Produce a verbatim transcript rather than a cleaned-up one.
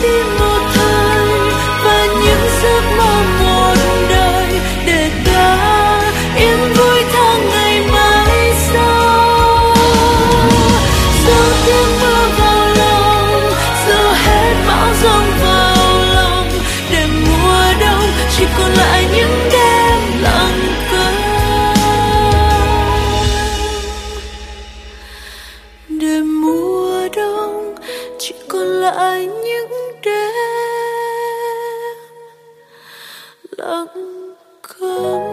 tin một thời và những giấc mơ một đời, để ta yên vui tháng ngày mai sau. Dù tiếng mưa vào lòng, dù hết bão giông vào lòng, để mùa đông chỉ còn lại những đêm lặng câm. Để mùa đông chỉ còn lại những đêm lặng câm.